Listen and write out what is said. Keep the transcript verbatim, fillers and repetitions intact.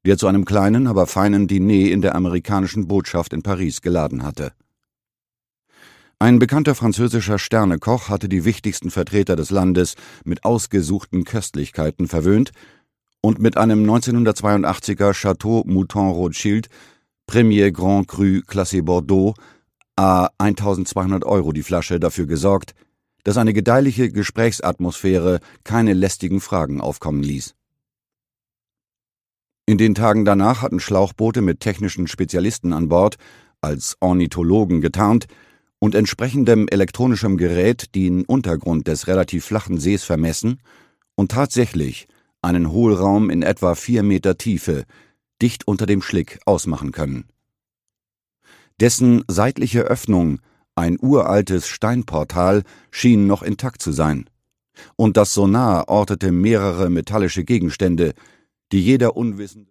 der zu einem kleinen, aber feinen Diner in der amerikanischen Botschaft in Paris geladen hatte. Ein bekannter französischer Sternekoch hatte die wichtigsten Vertreter des Landes mit ausgesuchten Köstlichkeiten verwöhnt und mit einem neunzehnhundertzweiundachtziger Chateau Mouton Rothschild Premier Grand Cru Classé Bordeaux à eintausendzweihundert Euro die Flasche dafür gesorgt, dass eine gedeihliche Gesprächsatmosphäre keine lästigen Fragen aufkommen ließ. In den Tagen danach hatten Schlauchboote mit technischen Spezialisten an Bord, als Ornithologen getarnt, und entsprechendem elektronischem Gerät den Untergrund des relativ flachen Sees vermessen und tatsächlich einen Hohlraum in etwa vier Meter Tiefe, dicht unter dem Schlick, ausmachen können. Dessen seitliche Öffnung, ein uraltes Steinportal, schien noch intakt zu sein, und das Sonar ortete mehrere metallische Gegenstände, die jeder unwissende